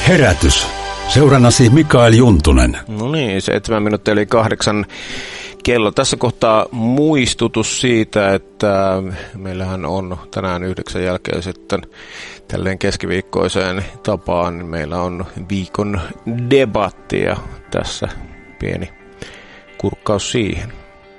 Herätys. Seurannasi Mikael Juntunen. No niin, 7 minuuttia eli 8 kello. Tässä kohtaa muistutus siitä, että meillähän on tänään 9 jälkeen sitten tälleen keskiviikkoiseen tapaan. Meillä on viikon debatti ja tässä pieni kurkkaus siihen.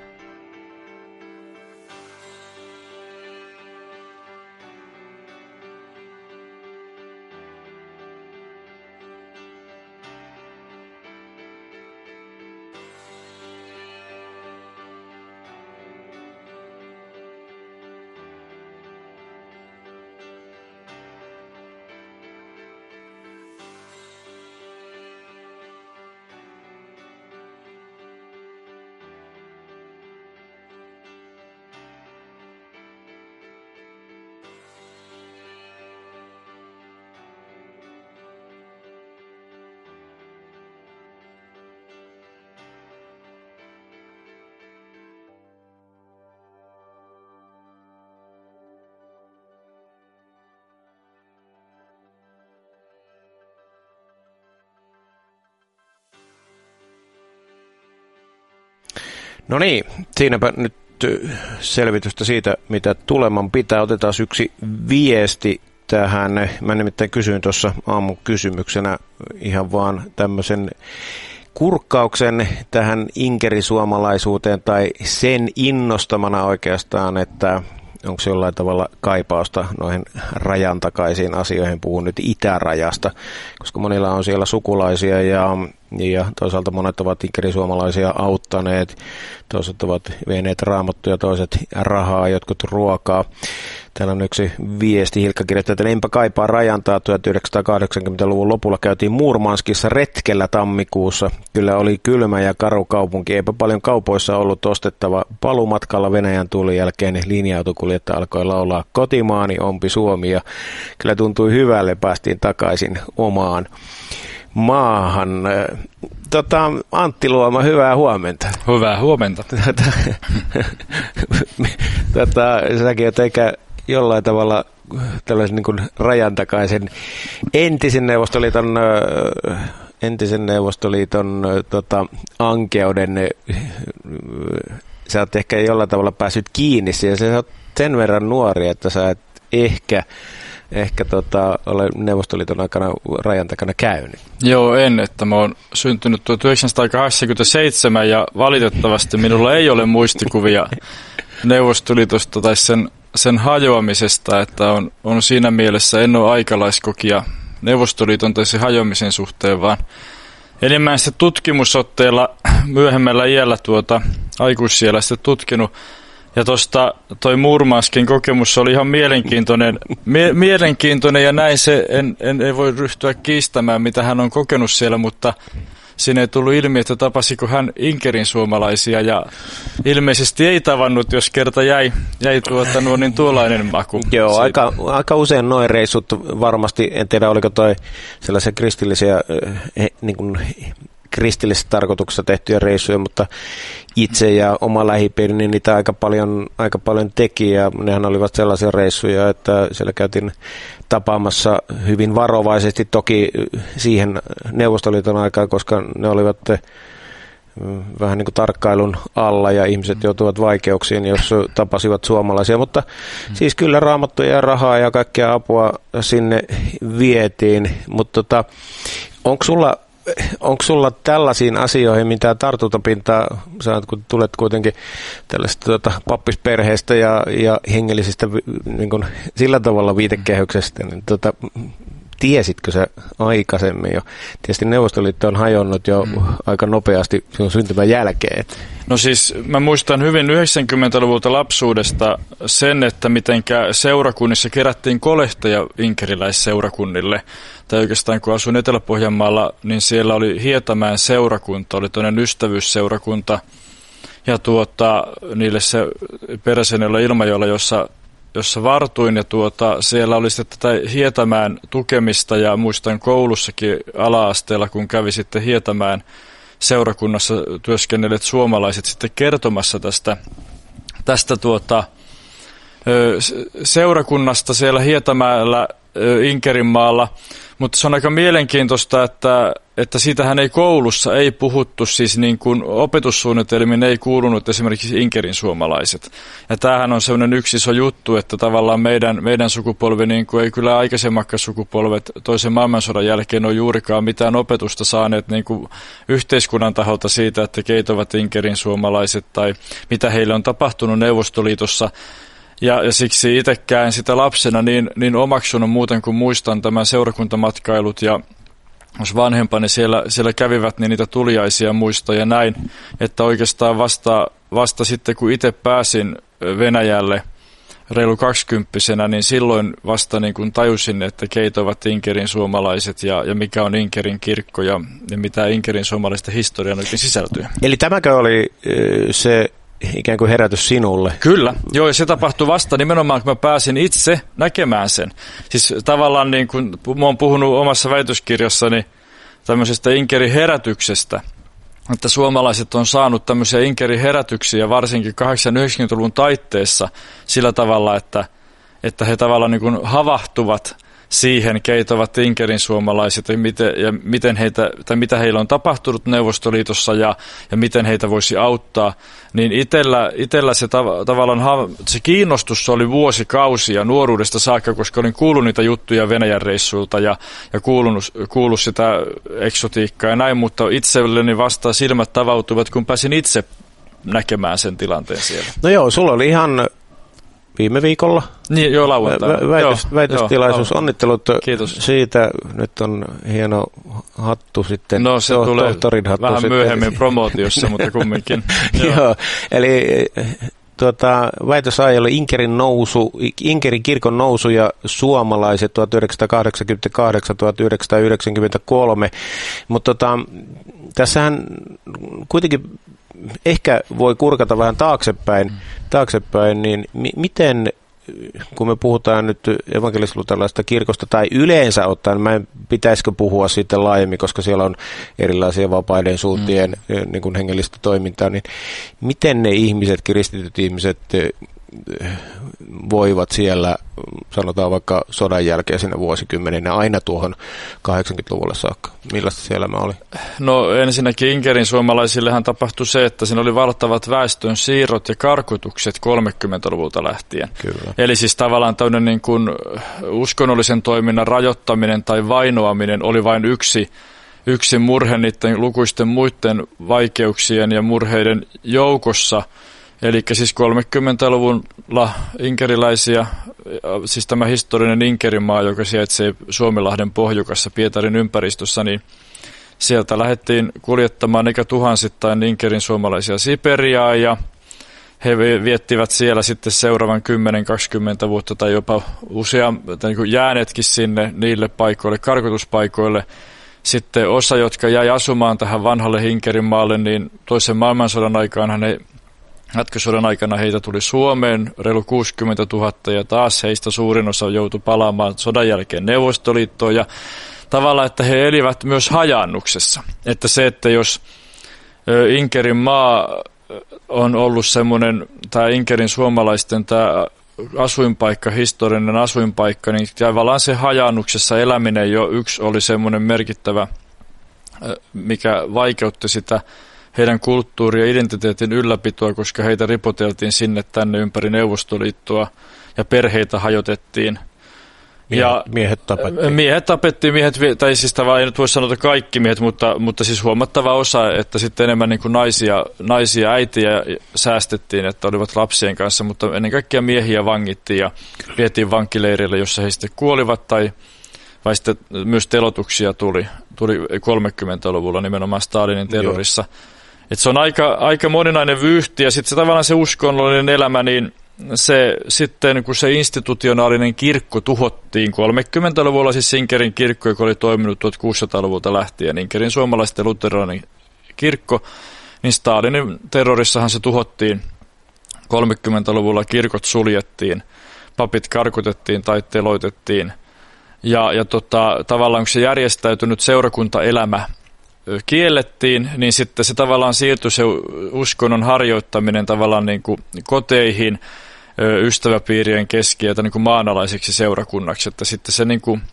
No niin, siinäpä nyt selvitystä siitä, mitä tuleman pitää. Otetaan yksi viesti tähän. Mä nimittäin kysyin tuossa aamun kysymyksenä ihan vaan tämmöisen kurkkauksen tähän inkerisuomalaisuuteen tai sen innostamana oikeastaan, että onko se jollain tavalla kaipausta noihin rajan takaisiin asioihin, puhun nyt itärajasta, koska monilla on siellä sukulaisia ja toisaalta monet ovat inkerisuomalaisia auttaneet, toiset ovat vieneet raamattuja, toiset rahaa, jotkut ruokaa. Täällä on yksi viesti, Hilkka kirjoittaa, että enpä kaipaa rajantaa. 1980-luvun lopulla käytiin Murmanskissa retkellä tammikuussa. Kyllä oli kylmä ja karu kaupunki. Eipä paljon kaupoissa ollut ostettava. Palumatkalla Venäjän tulin jälkeen linja-autokuljettaja alkoi laulaa Kotimaani, ompi Suomi. Ja kyllä tuntui hyvälle, päästiin takaisin omaan maahan. Antti Luoma, hyvää huomenta. Hyvää huomenta. Säkin oot eikä jollain tavalla tällaisen niin kuin rajan takaisen entisen Neuvostoliiton ankeuden, sä oot ehkä jollain tavalla päässyt kiinni siihen. Sä oot sen verran nuori, että sä et ehkä ole Neuvostoliiton aikana rajan takana käynyt. Joo, että mä oon syntynyt 1987 ja valitettavasti minulla ei ole muistikuvia Neuvostoliitosta tai sen hajoamisesta, että on siinä mielessä en ole aikalaiskokia Neuvostoliiton tai sen hajoamisen suhteen, vaan enemmän sitten tutkimusotteella myöhemmällä iällä aikuisiällä sitten tutkinut. Ja toi Murmanskin kokemus oli ihan mielenkiintoinen ja näin se, en voi ryhtyä kiistämään, mitä hän on kokenut siellä, mutta siinä ei tullut ilmi, että tapasiko hän Inkerin suomalaisia ja ilmeisesti ei tavannut, jos kerta jäi tuollainen maku. Joo, aika usein noin reissut varmasti, en tiedä oliko toi sellaisia kristillisiä niin kuin kristillisessä tarkoituksessa tehtyjä reissuja, mutta itse ja oma lähipiiri, niin niitä aika paljon teki, ja nehän olivat sellaisia reissuja, että siellä käytiin tapaamassa hyvin varovaisesti toki siihen Neuvostoliiton aikaan, koska ne olivat vähän niin kuin tarkkailun alla ja ihmiset joutuvat vaikeuksiin, jos tapasivat suomalaisia, mutta siis kyllä raamattuja ja rahaa ja kaikkea apua sinne vietiin, mutta onko sulla tällaisiin asioihin mitään tartuntapintaa, sä kun tulet kuitenkin tällaista pappisperheestä ja hengellisistä niin kuin sillä tavalla viitekehyksestä, niin tiesitkö sä aikaisemmin jo? Tietysti Neuvostoliitto on hajonnut jo aika nopeasti sinun syntymän jälkeen. No siis mä muistan hyvin 90-luvulta lapsuudesta sen, että mitenkä seurakunnissa kerättiin kolehteja inkeriläisseurakunnille. Tai oikeastaan kun asuin Etelä-Pohjanmaalla, niin siellä oli Hietamäen seurakunta, oli toinen ystävyysseurakunta. Ja niille se Peräsenellä Ilmajoella, jossa vartuin, ja siellä oli sitten tätä Hietamäen tukemista, ja muistan koulussakin ala-asteella, kun kävi sitten Hietamäen seurakunnassa työskennelleet suomalaiset sitten kertomassa tästä seurakunnasta siellä Hietamäellä, Inkerinmaalla, mutta se on aika mielenkiintoista, että siitähän ei koulussa ei puhuttu, siis niin kuin opetussuunnitelmiin ei kuulunut esimerkiksi Inkerin suomalaiset. Ja tämähän on sellainen yksi iso juttu, että tavallaan meidän sukupolvi, niin kuin ei kyllä aikaisemmakkaan sukupolvet toisen maailmansodan jälkeen ole juurikaan mitään opetusta saaneet niin kuin yhteiskunnan taholta siitä, että keitä ovat Inkerin suomalaiset tai mitä heille on tapahtunut Neuvostoliitossa. Ja siksi itsekään sitä lapsena niin omaksunut muuten kuin muistan tämän seurakuntamatkailut ja jos vanhempani siellä kävivät, niin niitä tuliaisia muista ja näin, että oikeastaan vasta sitten kun itse pääsin Venäjälle reilu 20-vuotiaana, niin silloin vasta niin kun tajusin, että keitä ovat Inkerin suomalaiset ja mikä on Inkerin kirkko ja mitä Inkerin suomalaisten historiaan oikein sisältyy. Eli tämäkö oli se ikään kuin herätys sinulle? Kyllä, joo, ja se tapahtui vasta nimenomaan, kun mä pääsin itse näkemään sen. Siis tavallaan niin kuin mä oon puhunut omassa väitöskirjassani tämmöisestä Inkerin herätyksestä, että suomalaiset on saanut tämmöisiä Inkerin herätyksiä varsinkin 80-90-luvun taitteessa sillä tavalla, että he tavallaan niin kuin havahtuvat siihen, keitä ovat Inkerin suomalaiset ja miten heitä, tai mitä heillä on tapahtunut Neuvostoliitossa ja miten heitä voisi auttaa, niin itsellä se tavallaan se kiinnostus oli vuosikausia nuoruudesta saakka, koska olin kuullut niitä juttuja Venäjän reissuilta ja kuullut sitä eksotiikkaa ja näin, mutta itselleni vasta silmät tavautuivat, kun pääsin itse näkemään sen tilanteen siellä. No joo, sulla oli ihan viime viikolla. Niin, joo, lauantaina. Väitöstilaisuus. Onnittelut Kiitos. siitä. Nyt on hieno hattu sitten. No se tulee hattu vähän sitten myöhemmin promootiossa, mutta kumminkin. Joo, eli väitösaihe oli Inkerin kirkon nousu ja suomalaiset 1988-1993, mutta tässähän kuitenkin ehkä voi kurkata vähän taaksepäin, niin miten, kun me puhutaan nyt evankelis-luterilaisesta kirkosta tai yleensä ottaen, pitäisikö puhua siitä laajemmin, koska siellä on erilaisia vapaiden suuntien niin kuin hengellistä toimintaa, niin miten ne ihmiset, kristityt ihmiset voivat siellä, sanotaan vaikka sodan jälkeisenä vuosikymmeninä, aina tuohon 80-luvulle saakka? Millaista se elämä oli? No ensinnäkin Inkerin suomalaisillehan tapahtui se, että siinä oli valtavat väestön siirrot ja karkotukset 30-luvulta lähtien. Kyllä. Eli siis tavallaan tämmöinen niin kuin uskonnollisen toiminnan rajoittaminen tai vainoaminen oli vain yksi murhe niiden lukuisten muiden vaikeuksien ja murheiden joukossa. Eli siis 30-luvulla inkeriläisiä, siis tämä historiallinen Inkerinmaa, joka sijaitsee Suomenlahden pohjukassa Pietarin ympäristössä, niin sieltä lähdettiin kuljettamaan eikä tuhansittain Inkerin suomalaisia Siperiaan ja he viettivät siellä sitten seuraavan 10-20 vuotta tai jopa niin jääneetkin sinne niille paikoille, karkotuspaikoille. Sitten osa, jotka jäi asumaan tähän vanhalle Inkerinmaalle, niin toisen maailmansodan aikaan jatkosodan aikana heitä tuli Suomeen reilu 60 000 ja taas heistä suurin osa joutui palaamaan sodan jälkeen Neuvostoliittoon ja tavallaan, että he elivät myös hajaannuksessa. Että se, että jos Inkerin maa on ollut semmoinen, tämä Inkerin suomalaisten tämä asuinpaikka, historiallinen asuinpaikka, niin tavallaan se hajaannuksessa eläminen jo yksi oli semmoinen merkittävä, mikä vaikeutti sitä heidän kulttuuri- ja identiteetin ylläpitoa, koska heitä ripoteltiin sinne tänne ympäri Neuvostoliittoa ja perheitä hajotettiin. Miehet tapettiin. Tai siis tavallaan ei nyt voi sanoa kaikki miehet, mutta siis huomattava osa, että sitten enemmän niin kuin naisia, äitiä säästettiin, että olivat lapsien kanssa, mutta ennen kaikkea miehiä vangittiin ja vietiin vankileirille, jossa he sitten kuolivat vai sitten myös telotuksia tuli 30-luvulla nimenomaan Stalinin terrorissa. Että se on aika moninainen vyyhti ja sitten se tavallaan se uskonnollinen elämä, niin se sitten kun se institutionaalinen kirkko tuhottiin 30-luvulla, siis Inkerin kirkko, joka oli toiminut 1600-luvulta lähtien, Inkerin suomalaisten luterilainen kirkko, niin Stalinin terrorissahan se tuhottiin 30-luvulla, kirkot suljettiin, papit karkotettiin tai teloitettiin ja tavallaan kun se järjestäytynyt seurakuntaelämä kiellettiin, niin sitten se tavallaan siirtyi se uskonnon harjoittaminen tavallaan niin kuin koteihin, ystäväpiirien keskiötä niin kuin maanalaiseksi seurakunnaksi, että sitten se, niin kuin,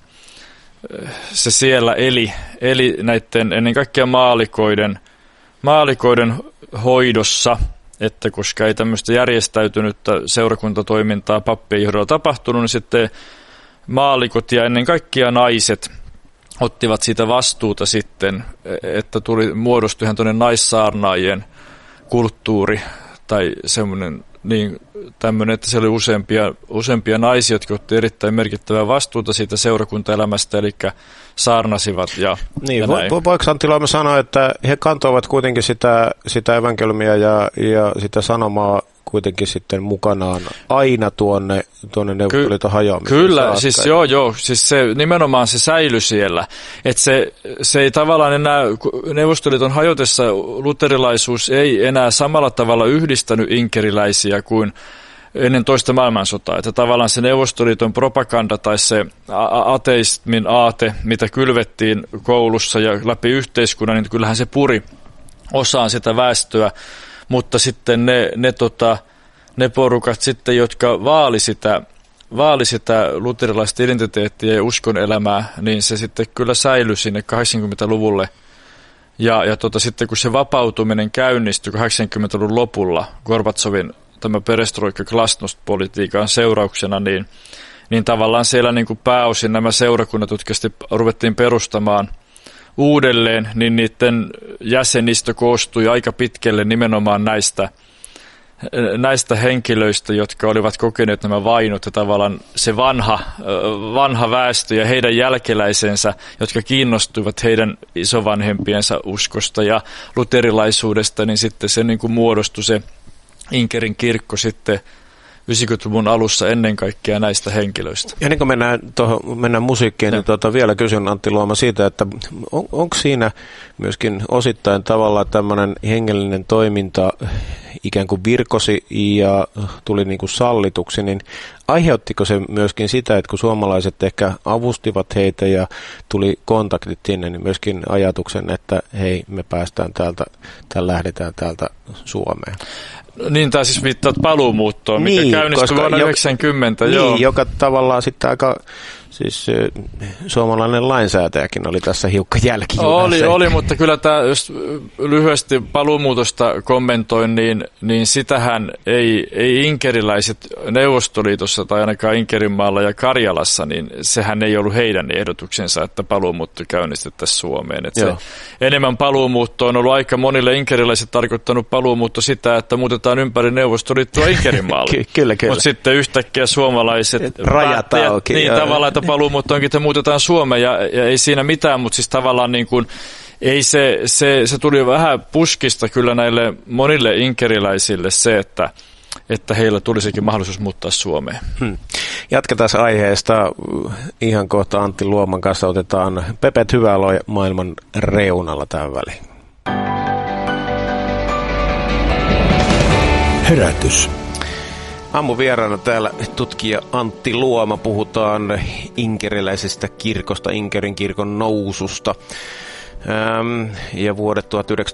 se siellä eli näiden ennen kaikkea maalikoiden hoidossa, että koska ei tämmöistä järjestäytynyttä seurakuntatoimintaa pappien johdolla tapahtunut, niin sitten maalikot ja ennen kaikkea naiset ottivat siitä vastuuta sitten, että muodostui ihan tuonne naissaarnaajien kulttuuri tai semmoinen niin tämmöinen, että siellä oli useampia naisia, jotka otti erittäin merkittävää vastuuta siitä seurakuntaelämästä, eli saarnasivat ja niin, voiko Antti Luoma sanoa, että he kantoivat kuitenkin sitä evankeliumia ja sitä sanomaa kuitenkin sitten mukanaan aina tuonne Neuvostoliiton hajoamiseen? Kyllä, saakka. siis siis se, nimenomaan se säilyi siellä. Että se ei tavallaan enää, Neuvostoliiton hajotessa luterilaisuus ei enää samalla tavalla yhdistänyt inkeriläisiä kuin ennen toista maailmansotaa. Että tavallaan se Neuvostoliiton propaganda tai se ateismin aate, mitä kylvettiin koulussa ja läpi yhteiskunnan, niin kyllähän se puri osaan sitä väestöä. Mutta sitten ne porukat sitten, jotka vaali sitä luterilaista identiteettiä ja uskonelämää, niin se sitten kyllä säilyi sinne 80-luvulle. Ja sitten kun se vapautuminen käynnistyi 80-luvun lopulla Gorbatsovin tämä perestroikka-glasnost-politiikan seurauksena, niin tavallaan siellä niin kuin pääosin nämä seurakunnat, jotka sitten ruvettiin perustamaan uudelleen, niin niiden jäsenistö koostui aika pitkälle nimenomaan näistä henkilöistä, jotka olivat kokeneet nämä vainot ja tavallaan se vanha väestö ja heidän jälkeläisensä, jotka kiinnostuivat heidän isovanhempiensa uskosta ja luterilaisuudesta, niin sitten se niin kuin muodostui se Inkerin kirkko sitten 90-luvun alussa ennen kaikkea näistä henkilöistä. Ja niin kuin mennään musiikkiin, niin vielä kysyn Antti Luoma siitä, että onko siinä myöskin osittain tavallaan tämmöinen hengellinen toiminta ikään kuin virkosi ja tuli niin kuin sallituksi, niin aiheuttiko se myöskin sitä, että kun suomalaiset ehkä avustivat heitä ja tuli kontaktit sinne, niin myöskin ajatuksen, että hei, me päästään lähdetään täältä Suomeen? Niin, tai siis viittaat paluumuuttoon, mikä käynnistyi vuonna 90. Niin, joka tavallaan sitten aika, siis suomalainen lainsäätäjäkin oli tässä hiukka jälkijunassa. Oli, mutta kyllä tämä, jos lyhyesti paluumuutosta kommentoin, niin sitähän ei inkeriläiset Neuvostoliitossa tai ainakaan Inkerinmaalla ja Karjalassa, niin sehän ei ollut heidän ehdotuksensa, että paluumuutto käynnistettäisiin Suomeen. Että se enemmän paluumuutto on ollut aika monille inkeriläiset tarkoittanut paluumuutto sitä, että muutetaan ympäri Neuvostoliittoa Inkerinmaalle. Kyllä. Mutta sitten yhtäkkiä suomalaiset rajat auki. Niin, tavallaan, että paluumuutto onkin, että muutetaan Suomeen ja ei siinä mitään, mutta siis tavallaan niin kuin, ei se tuli vähän puskista kyllä näille monille inkeriläisille se, että heillä tulisikin mahdollisuus muuttaa Suomeen. Jatketaan aiheesta. Ihan kohta Antti Luoman kanssa otetaan Pepet Hyväaloja maailman reunalla tähän väliin. Herätys. Aamuvieraana täällä tutkija Antti Luoma. Puhutaan inkeriläisestä kirkosta, Inkerin kirkon noususta. Ja vuodet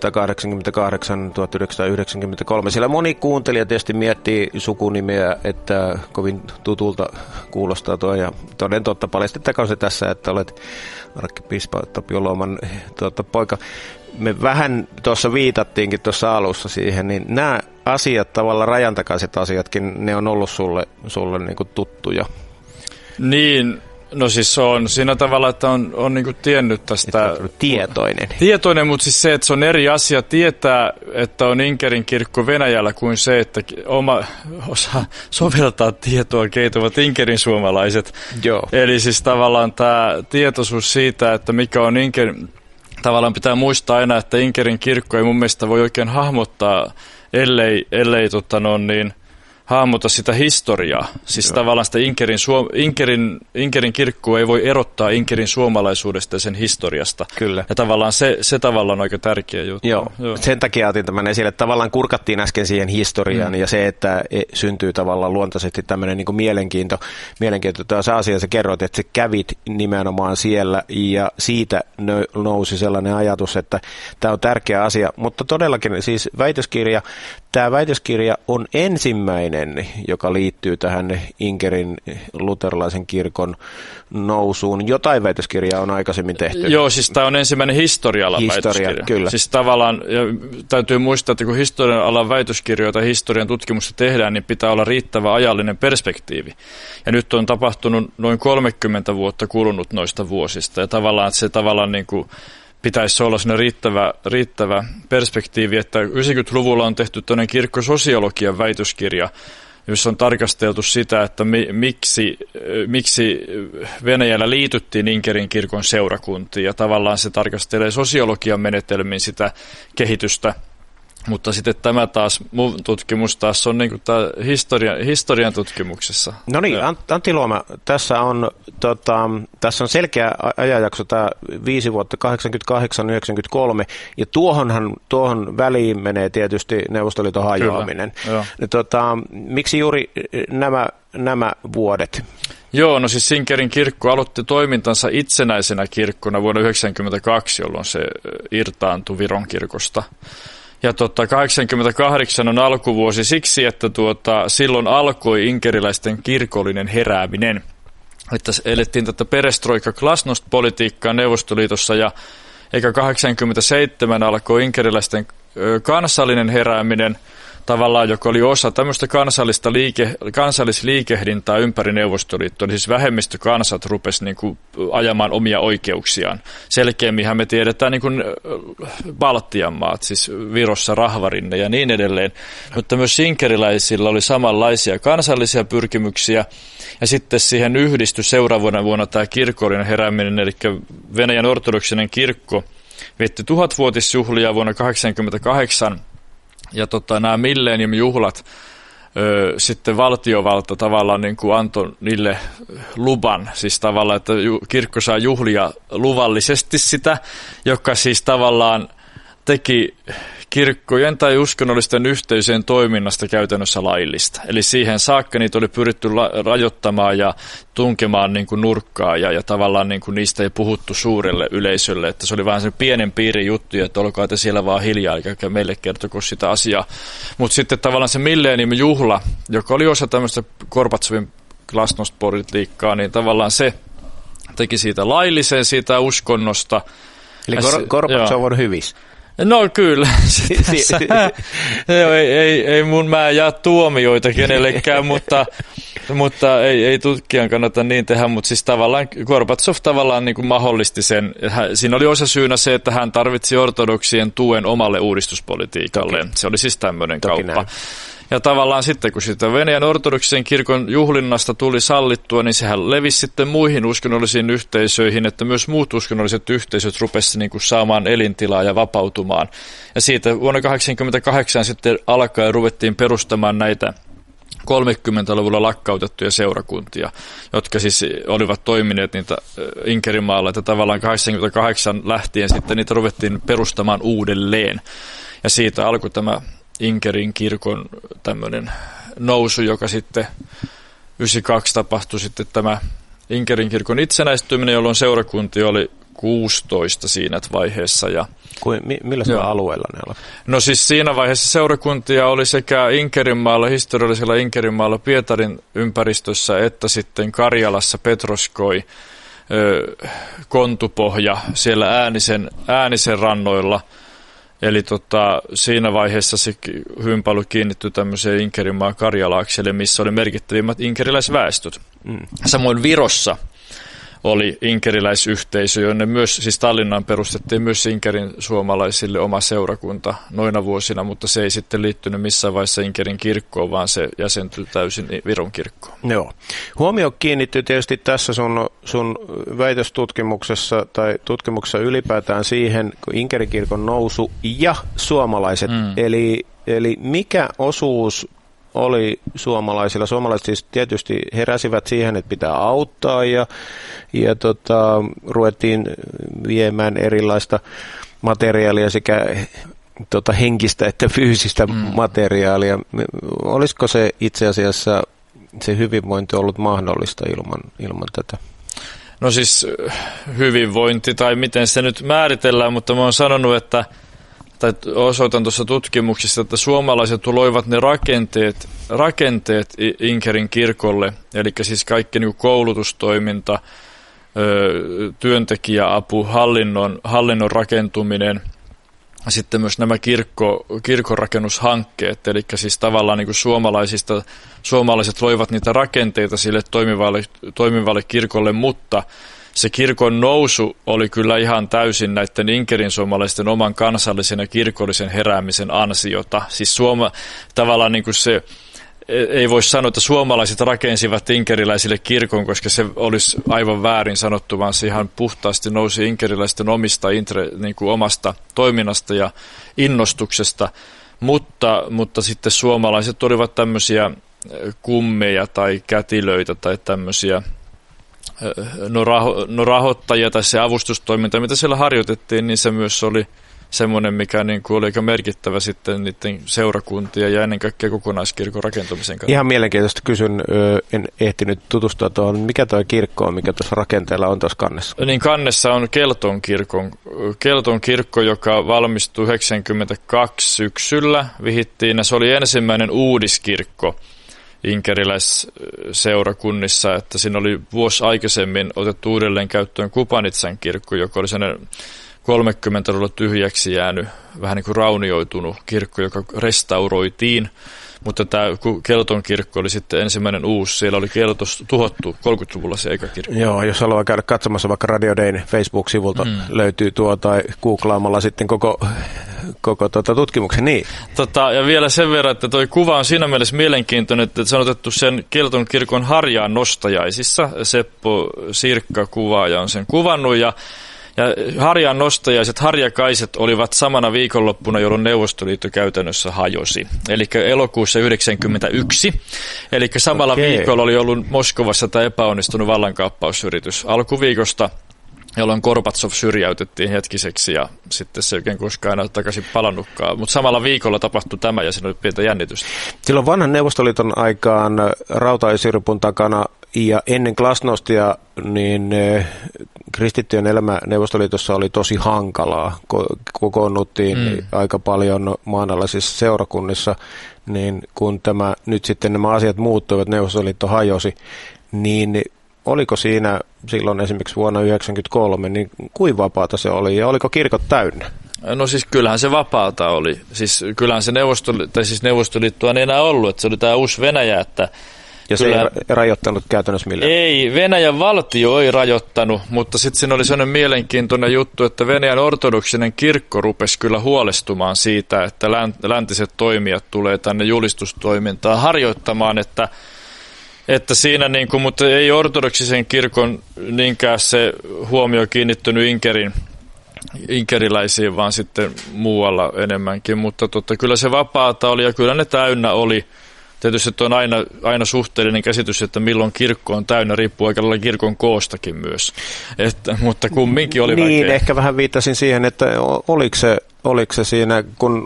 1988-1993. Siellä moni kuuntelija tietysti miettii sukunimeä, että kovin tutulta kuulostaa tuo. Ja toden totta, paljastettakoon se tässä, että olet arkkipiispa Tapio Luoman poika. Me vähän tuossa viitattiinkin tuossa alussa siihen, niin nämä asiat, tavallaan rajantakaiset asiatkin, ne on ollut sulle niin kuin tuttuja. Niin, no siis on siinä tavalla, että on niin kuin tiennyt tästä. Tietoinen, mutta siis se, että se on eri asia tietää, että on Inkerin kirkko Venäjällä kuin se, että osaa soveltaa tietoa, keitä ovat Inkerin suomalaiset. Joo. Eli siis tavallaan tämä tietoisuus siitä, että mikä on Inkerin, tavallaan pitää muistaa aina, että Inkerin kirkko ei mun mielestä voi oikein hahmottaa, ellei hahmota sitä historiaa. Siis tavallaan sitä Inkerin kirkkoa ei voi erottaa Inkerin suomalaisuudesta ja sen historiasta. Kyllä. Ja tavallaan se tavallaan on aika tärkeä juttu. Joo. Sen takia otin tämän esille, että tavallaan kurkattiin äsken siihen historiaan ja se, että syntyy tavallaan luontaisesti tämmöinen niin kuin mielenkiinto. Tuossa asiassa kerroit, että sä kävit nimenomaan siellä ja siitä nousi sellainen ajatus, että tämä on tärkeä asia. Mutta todellakin siis tämä väitöskirja on ensimmäinen toinen, joka liittyy tähän Inkerin luterilaisen kirkon nousuun. Jotain väitöskirjaa on aikaisemmin tehty. Joo, siis tämä on ensimmäinen historia-alan väitöskirja. Kyllä. Siis tavallaan, ja täytyy muistaa, että kun historia-alan väitöskirjoja tai historian tutkimusta tehdään, niin pitää olla riittävä ajallinen perspektiivi. Ja nyt on tapahtunut noin 30 vuotta kulunut noista vuosista, ja tavallaan, että se tavallaan niin kuin pitäisi olla sellainen riittävä perspektiivi, että 90-luvulla on tehty tämmöinen kirkkososiologian väitöskirja, jossa on tarkasteltu sitä, että miksi Venäjällä liityttiin Inkerin kirkon seurakuntiin, ja tavallaan se tarkastelee sosiologian menetelmin sitä kehitystä. Mutta sitten tämä taas, mun tutkimus taas on niin kuin tämä historian tutkimuksessa. No niin, Antti Luoma, tässä on selkeä ajanjakso, tämä 5 vuotta, 88-93, ja tuohon väliin menee tietysti Neuvostoliiton hajoaminen. Miksi juuri nämä vuodet? Joo, no siis Inkerin kirkko aloitti toimintansa itsenäisenä kirkkona vuonna 1992, jolloin se irtaantui Viron kirkosta. Ja 88 on alkuvuosi siksi, että silloin alkoi inkeriläisten kirkollinen herääminen. Että elettiin tätä perestroika-glasnost-politiikkaa Neuvostoliitossa, ja eikä 87 alkoi inkeriläisten kansallinen herääminen, tavallaan, joka oli osa tämmöistä kansallisliikehdintää ympäri Neuvostoliittoa, niin siis vähemmistökansat rupesi niin kuin ajamaan omia oikeuksiaan. Selkeämminhän me tiedetään niin kuin Baltian maat, siis Virossa Rahvarinne ja niin edelleen, mutta myös inkeriläisillä oli samanlaisia kansallisia pyrkimyksiä, ja sitten siihen yhdistyi seuraavana vuonna tämä kirkollinen herääminen, eli Venäjän ortodoksinen kirkko vietti 1000-vuotisjuhlia vuonna 1988, ja nämä millennium-juhlat, sitten valtiovalta tavallaan niin kuin antoi niille luvan, siis tavallaan, että kirkko saa juhlia luvallisesti sitä, joka siis tavallaan teki kirkkojen tai uskonnollisten yhteisöjen toiminnasta käytännössä laillista. Eli siihen saakka niitä oli pyritty rajoittamaan ja tunkemaan niin kuin nurkkaa, ja tavallaan niin kuin niistä ei puhuttu suurelle yleisölle, että se oli vähän se pienen piirin juttu, että olkaa te siellä vaan hiljaa, eikä meille kertoko sitä asiaa. Mutta sitten tavallaan se millennium-juhla, joka oli osa tämmöistä Gorbatsovin glasnost-politiikkaa, niin tavallaan se teki siitä laillisen, siitä uskonnosta. Eli Gorbatsov on hyvissä. No kyllä, mä en jaa tuomioita kenellekään, mutta ei tutkijan kannata niin tehdä, mutta siis tavallaan Gorbatsov tavallaan niin kuin mahdollisti sen. Siinä oli osa syynä se, että hän tarvitsi ortodoksien tuen omalle uudistuspolitiikalleen. Se oli siis tämmöinen kauppa. Näin. Ja tavallaan sitten, kun sitä Venäjän ortodoksisen kirkon juhlinnasta tuli sallittua, niin sehän levisi sitten muihin uskonnollisiin yhteisöihin, että myös muut uskonnolliset yhteisöt rupesivat niin kuin saamaan elintilaa ja vapautumaan. Ja siitä vuonna 1988 sitten alkaen ruvettiin perustamaan näitä 30-luvulla lakkautettuja seurakuntia, jotka siis olivat toimineet niitä Inkerinmaalla, että tavallaan 88 lähtien sitten niitä ruvettiin perustamaan uudelleen. Ja siitä alkoi tämä Inkerin kirkon tämmöinen nousu, joka sitten 92 tapahtui sitten tämä Inkerin kirkon itsenäistyminen, jolloin seurakuntia oli 16 siinä vaiheessa. Millä alueella ne olivat? No siis siinä vaiheessa seurakuntia oli sekä Inkerinmaalla, historiallisella Inkerinmaalla Pietarin ympäristössä, että sitten Karjalassa, Petroskoi, Kontupohja, siellä Äänisen rannoilla. Eli siinä vaiheessa se hyvin paljon kiinnittyi tämmöiseen Inkerinmaan Karjalaakselle, missä oli merkittävimmät inkeriläisväestöt. Samoin Virossa oli inkeriläisyhteisö, jonne myös, siis Tallinnaan perustettiin myös Inkerin suomalaisille oma seurakunta noina vuosina, mutta se ei sitten liittynyt missään vaiheessa Inkerin kirkkoon, vaan se jäsentyi täysin Viron kirkkoon. Joo. Huomio kiinnittyy tietysti tässä sun väitöstutkimuksessa tai tutkimuksessa ylipäätään siihen, kun Inkerin kirkon nousu ja suomalaiset, eli mikä osuus oli suomalaisilla. Suomalaiset siis tietysti heräsivät siihen, että pitää auttaa ja ruvettiin viemään erilaista materiaalia sekä henkistä että fyysistä materiaalia. Olisiko se itse asiassa se hyvinvointi ollut mahdollista ilman tätä? No siis hyvinvointi tai miten se nyt määritellään, mutta mä oon sanonut, että tai osoitan tuossa tutkimuksissa, että suomalaiset loivat ne rakenteet Inkerin kirkolle, eli siis kaikki niin kuin koulutustoiminta, työntekijäapu, hallinnon rakentuminen, sitten myös nämä kirkonrakennushankkeet, eli siis tavallaan niin kuin suomalaiset loivat niitä rakenteita sille toimivalle kirkolle, mutta se kirkon nousu oli kyllä ihan täysin näiden Inkerin suomalaisten oman kansallisen ja kirkollisen heräämisen ansiota. Siis tavallaan niin kuin se, ei voi sanoa, että suomalaiset rakensivat inkeriläisille kirkon, koska se olisi aivan väärin sanottu, vaan se ihan puhtaasti nousi inkeriläisten niin kuin omasta toiminnasta ja innostuksesta. Mutta sitten suomalaiset olivat tämmöisiä kummeja tai kätilöitä tai tämmöisiä rahoittajia tai se avustustoiminta, mitä siellä harjoitettiin, niin se myös oli semmoinen, mikä niin kuin oli aika merkittävä sitten niiden seurakuntien ja ennen kaikkea kokonaiskirkon rakentumisen kannalta. Ihan mielenkiintoista kysyn, en ehtinyt tutustua tuohon, mikä tuo kirkko on, mikä tuossa rakenteella on tuossa kannessa? Niin kannessa on Kelton kirkko, joka valmistui 1992 syksyllä, vihittiin, ja se oli ensimmäinen uudiskirkko inkeriläisseurakunnissa, että siinä oli vuosi aikaisemmin otettu uudelleen käyttöön Kupanitsan kirkko, joka oli sellainen 30-luvulla tyhjäksi jäänyt, vähän niin kuin raunioitunut kirkko, joka restauroitiin, mutta tämä Kelton kirkko oli sitten ensimmäinen uusi. Siellä oli Keltos tuhottu 30-luvulla se eka kirkko. Joo, jos haluaa käydä katsomassa vaikka Radio Dayn Facebook-sivulta, löytyy tuo tai googlaamalla sitten koko tutkimuksen. Niin. Ja vielä sen verran, että tuo kuva on siinä mielessä mielenkiintoinen, että se on otettu sen Kelton kirkon harjaan nostajaisissa. Seppo Sirkka kuvaaja on sen kuvannut ja harjaan nostajaiset, harjakaiset olivat samana viikonloppuna, jolloin Neuvostoliitto käytännössä hajosi. Eli elokuussa 1991. Eli samalla viikolla oli ollut Moskovassa tämä epäonnistunut vallankaappausyritys alkuviikosta, jolloin Gorbatsov syrjäytettiin hetkiseksi ja sitten se ei oikein koskaan enää takaisin palannutkaan. Mutta samalla viikolla tapahtui tämä ja siinä oli pientä jännitystä. Silloin vanhan Neuvostoliiton aikaan rautaesiripun takana ja ennen glasnostia niin kristittyjen elämä Neuvostoliitossa oli tosi hankalaa. Kokoonnuttiin aika paljon maanalaisissa seurakunnissa, niin kun nyt sitten nämä asiat muuttuivat, Neuvostoliitto hajosi, niin oliko siinä silloin esimerkiksi vuonna 1993, niin kuinka vapaata se oli ja oliko kirkot täynnä? No siis kyllähän se vapaata oli. Siis kyllähän se Neuvostoliittoa ei enää ollut, että se oli tämä uusi Venäjä, että ja se ei rajoittanut käytännössä millään? Ei, Venäjän valtio ei rajoittanut, mutta sitten siinä oli sellainen mielenkiintoinen juttu, että Venäjän ortodoksinen kirkko rupesi kyllä huolestumaan siitä, että läntiset toimijat tulee tänne julistustoimintaan harjoittamaan, että siinä niin kuin, mutta ei ortodoksisen kirkon niinkään se huomio kiinnittynyt inkeriläisiin, vaan sitten muualla enemmänkin, mutta kyllä se vapaata oli ja kyllä ne täynnä oli. Tietysti on aina suhteellinen käsitys, että milloin kirkko on täynnä, riippuu aika lailla kirkon koostakin myös, mutta kumminkin oli niin, väkeä. Ehkä vähän viittasin siihen, että oliko se siinä, kun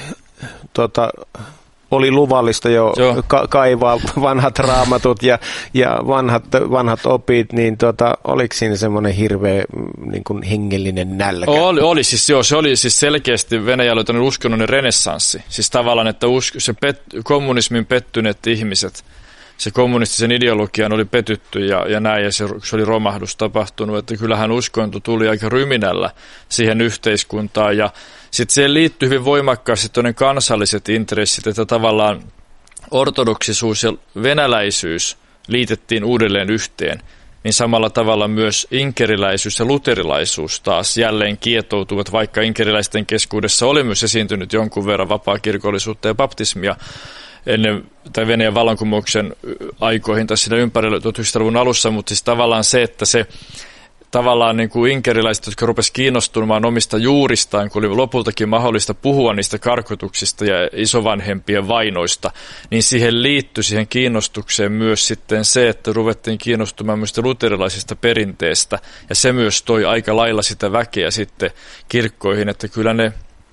oli luvallista jo kaivaa vanhat raamatut ja vanhat opit, niin oliko siinä semmoinen hirveä niin kuin hengellinen nälkä? Oli siis joo, se oli siis selkeästi Venäjällä uskonnollinen renessanssi. Siis tavallaan, että kommunismin pettyneet ihmiset, se kommunistisen ideologian oli petytty ja näin, ja se oli romahdus tapahtunut, että kyllähän uskonto tuli aika ryminällä siihen yhteiskuntaan, ja sitten siihen liittyy hyvin voimakkaasti toinen kansalliset intressit, että tavallaan ortodoksisuus ja venäläisyys liitettiin uudelleen yhteen, niin samalla tavalla myös inkeriläisyys ja luterilaisuus taas jälleen kietoutuvat, vaikka inkeriläisten keskuudessa oli myös esiintynyt jonkun verran vapaakirkollisuutta ja baptismia ennen tai Venäjän vallankumouksen aikoihin tai siinä ympärillä 1900-luvun alussa, mutta siis tavallaan se, että se tavallaan niin kuin inkeriläiset, jotka rupesivat kiinnostumaan omista juuristaan, kun oli lopultakin mahdollista puhua niistä karkotuksista ja isovanhempien vainoista, niin siihen kiinnostukseen myös sitten se, että ruvettiin kiinnostumaan myös luterilaisista perinteestä, ja se myös toi aika lailla sitä väkeä sitten kirkkoihin, että kyllä ne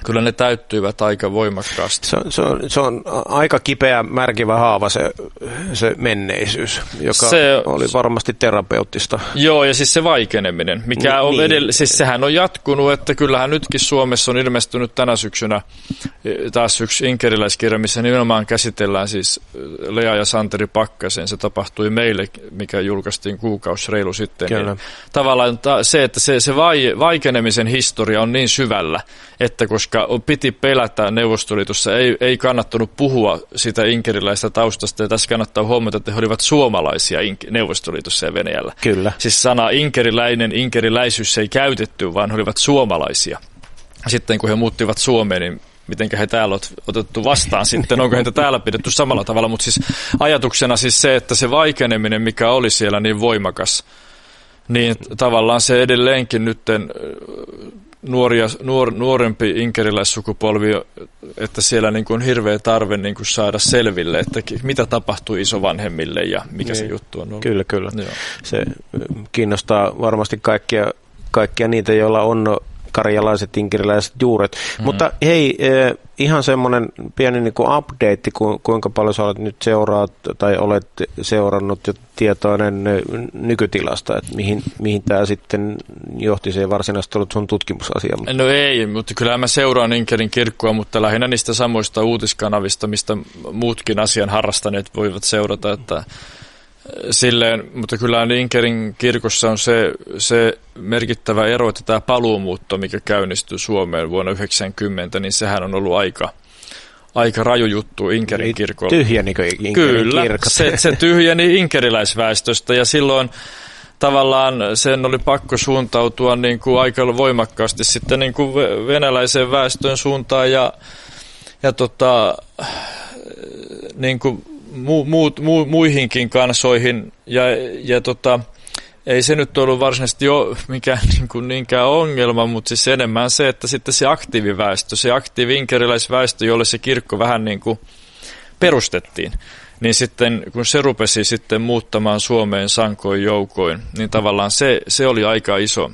Kyllä ne täyttyivät aika voimakkaasti. Se on aika kipeä, märkivä haava se menneisyys, joka oli varmasti terapeuttista. Joo, ja siis se vaikeneminen, mikä on siis sehän on jatkunut, että kyllähän nytkin Suomessa on ilmestynyt tänä syksynä taas yksi inkeriläiskirja, missä nimenomaan käsitellään siis Lea ja Santeri Pakkasen. Se tapahtui meille, mikä julkaistiin kuukausi reilu sitten. Niin tavallaan se, että se vaikenemisen historia on niin syvällä, että koska piti pelätä Neuvostoliitossa, ei kannattanut puhua sitä inkeriläistä taustasta, ja tässä kannattaa huomata, että he olivat suomalaisia Neuvostoliitossa ja Venäjällä. Kyllä. Siis sana inkeriläisyys ei käytetty, vaan he olivat suomalaisia. Sitten kun he muuttivat Suomeen, niin mitenkä he täällä on otettu vastaan sitten, onko heitä täällä pidetty samalla tavalla, mutta siis ajatuksena siis se, että se vaikeneminen, mikä oli siellä niin voimakas, niin tavallaan se edelleenkin nytten nuorempi inkeriläissukupolvi, että siellä niin kuin on hirveä tarve niin kuin saada selville, että mitä tapahtui isovanhemmille ja mikä se juttu on ollut. Kyllä. Joo. Se kiinnostaa varmasti kaikkia niitä, joilla on karjalaiset, inkeriläiset juuret. Mutta hei, ihan semmoinen pieni niin kuin update, kuinka paljon sä olet nyt olet seurannut jo tietoinen nykytilasta, että mihin tämä sitten johti, se ei varsinaisesti ollut sun tutkimusasia. No ei, mutta kyllä mä seuraan Inkerin kirkkoa, mutta lähinnä niistä samoista uutiskanavista, mistä muutkin asian harrastaneet voivat seurata, että silleen, mutta kyllä Inkerin kirkossa on se merkittävä ero, että tämä paluumuutto, mikä käynnistyi Suomeen vuonna 1990, niin sehän on ollut aika raju juttu Inkerin kirkolla. Tyhjenikö Inkerin kyllä, kirkot? se tyhjeni inkeriläisväestöstä ja silloin tavallaan sen oli pakko suuntautua niin kuin aika voimakkaasti sitten niin kuin venäläiseen väestön suuntaan ja niin kuin muihinkin kansoihin ja ei se nyt ollut varsinaisesti jo mikään niinkään ongelma, mutta siis enemmän se, että sitten se aktiiviväestö, se aktiivi-inkeriläisväestö, jolle se kirkko vähän niin kuin perustettiin, niin sitten kun se rupesi sitten muuttamaan Suomeen sankoin joukoin, niin tavallaan se oli aika iso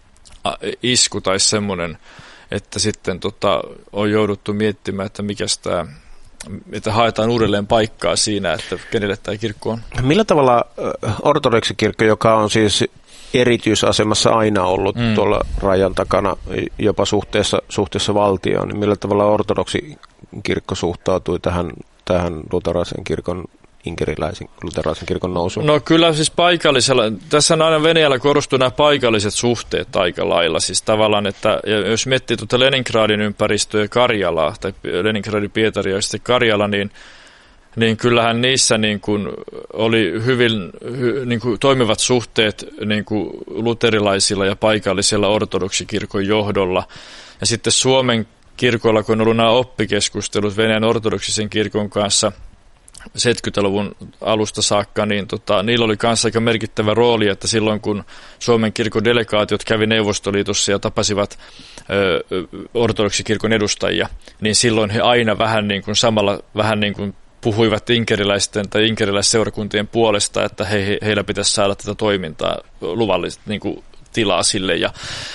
isku tai semmoinen, että sitten on jouduttu miettimään, että mikäs tämä, että haetaan uudelleen paikkaa siinä, että kenelle tämä kirkko on. Millä tavalla ortodoksikirkko, joka on siis erityisasemassa aina ollut tuolla rajan takana, jopa suhteessa valtioon, niin millä tavalla ortodoksikirkko suhtautui tähän luterilaisen kirkon, inkeriläisen luterilaisen kirkon nousuun? No kyllä siis paikallisella, tässä on aina Venäjällä korostuu nämä paikalliset suhteet aika lailla, siis tavallaan, että jos miettii tuota Leningradin ympäristöä ja Karjalaa, tai Leningradin Pietaria ja sitten Karjala, niin kyllähän niissä niin kuin oli hyvin niin kuin toimivat suhteet niin kuin luterilaisilla ja paikallisilla ortodoksikirkon johdolla, ja sitten Suomen kirkolla, kun on ollut nämä oppikeskustelut Venäjän ortodoksisen kirkon kanssa 70-luvun alusta saakka, niin niillä oli kanssa aika merkittävä rooli, että silloin kun Suomen kirkon delegaatiot kävi Neuvostoliitossa ja tapasivat ortodoksikirkon edustajia, niin silloin he aina vähän niin kuin samalla vähän niin kuin puhuivat inkeriläisten tai inkeriläisseurakuntien puolesta, että heillä pitäisi saada tätä toimintaa luvallista niin kuin tilaa sille ja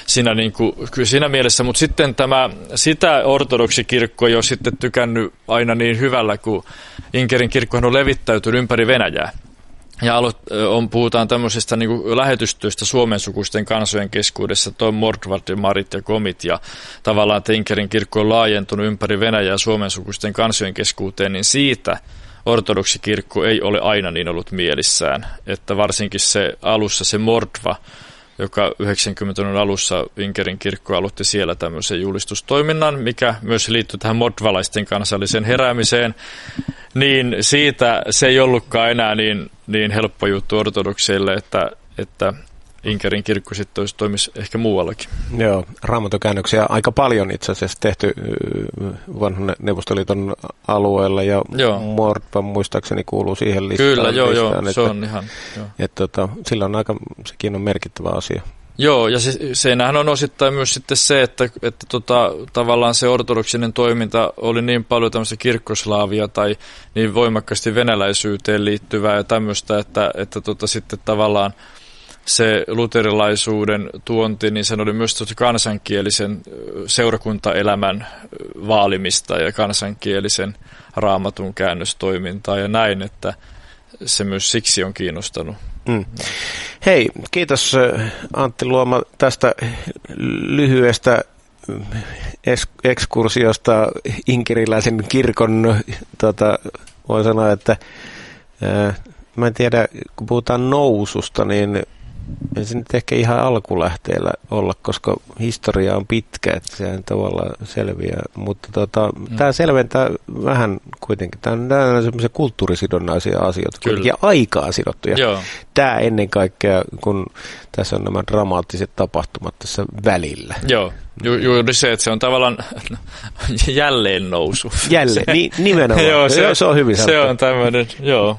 siinä mielessä, mutta sitten sitä ortodoksikirkko ei ole sitten tykännyt aina niin hyvällä, kun Inkerin kirkkohan on levittäytynyt ympäri Venäjää. Ja puhutaan tämmöisestä niin kuin lähetystyöstä suomensukuisten kansojen keskuudessa, toi Mordvart ja Marit ja Komit, ja tavallaan, että Inkerin kirkko on laajentunut ympäri Venäjää suomensukuisten kansojen keskuuteen, niin siitä ortodoksikirkko ei ole aina niin ollut mielissään, että varsinkin alussa se Mordva, joka 90-luvun alussa Inkerin kirkko aloitti siellä tämmöisen julistustoiminnan, mikä myös liittyy tähän mordvalaisten kansalliseen heräämiseen, niin siitä se ei ollutkaan enää niin helppo juttu ortodokseille, että Inkerin kirkko sitten toimisi ehkä muuallakin. Joo, raamatokäännöksiä aika paljon itse asiassa tehty vanhan Neuvostoliiton alueella, ja Mordva muistaakseni kuuluu siihen listaan. Kyllä, joo, se on ihan. Sillä on sekin on merkittävä asia. Joo, ja senähän on osittain myös sitten se, että tavallaan se ortodoksinen toiminta oli niin paljon tämmöistä kirkkoslaavia tai niin voimakkaasti venäläisyyteen liittyvää ja tämmöistä, että sitten tavallaan se luterilaisuuden tuonti, niin sen oli myös kansankielisen seurakuntaelämän vaalimista ja kansankielisen raamatun käännöstoimintaa ja näin, että se myös siksi on kiinnostanut. Hei, kiitos Antti Luoma tästä lyhyestä ekskursiosta inkeriläisen kirkon, voi sanoa, että mä en tiedä, kun puhutaan noususta, niin ei se nyt ehkä ihan alkulähteellä olla, koska historia on pitkä, että sehän tavallaan selviää, mutta tämä selventää vähän kuitenkin. Tämä on semmoisia kulttuurisidonnaisia asioita, kuitenkin aikaa sidottuja. Joo. Tämä ennen kaikkea, kun tässä on nämä dramaattiset tapahtumat tässä välillä. Joo, juuri se, että se on tavallaan jälleen nousu. Jälleen, nimenomaan. Joo, se on hyvin sanottu. Se on tämmöinen, joo.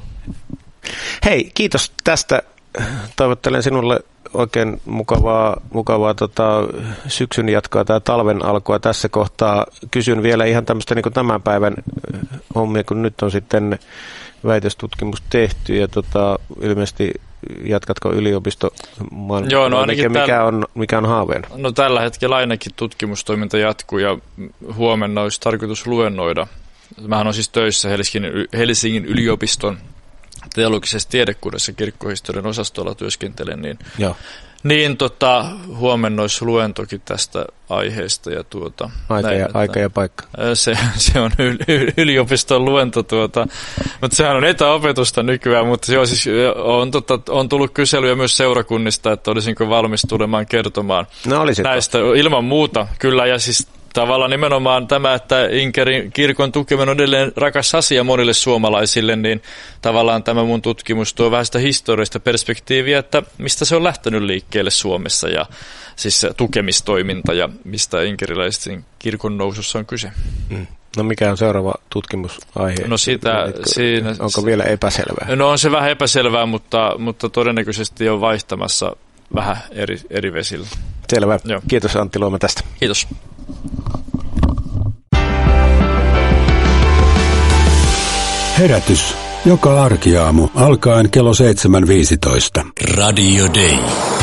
Hei, kiitos tästä. Toivottelen sinulle oikein mukavaa syksyn jatkoa tai talven alkua tässä kohtaa. Kysyn vielä ihan tämmöistä niin kuin tämän päivän hommia, kun nyt on sitten väitöstutkimus tehty ja ilmeisesti jatkatko yliopistomaailmaa? Joo, no mikä on haaveena? No tällä hetkellä ainakin tutkimustoiminta jatkuu ja huomenna olisi tarkoitus luennoida. Mähän on siis töissä Helsingin yliopiston teologisessa tiedekunnassa kirkkohistorian osastolla työskentelen, niin huomenna olisi luentokin tästä aiheesta. Ja aika ja paikka. Se on yliopiston luento, mutta sehän on etäopetusta nykyään, mutta se on, siis, on tullut kyselyjä myös seurakunnista, että olisinko valmis tulemaan kertomaan näistä ilman muuta. Kyllä, ja siis tavallaan nimenomaan tämä, että Inkerin kirkon tukeminen on edelleen rakas asia monille suomalaisille, niin tavallaan tämä mun tutkimus tuo vähän sitä historiallista perspektiiviä, että mistä se on lähtenyt liikkeelle Suomessa ja siis tukemistoiminta ja mistä inkeriläisten kirkon nousussa on kyse. No mikä on seuraava tutkimusaihe? No onko vielä epäselvää? No on se vähän epäselvää, mutta todennäköisesti on vaihtamassa vähän eri vesillä. Selvä. Joo. Kiitos Antti Luoma tästä. Kiitos. Herätys. Joka arkiaamu alkaen kello 7.15. Radio Day.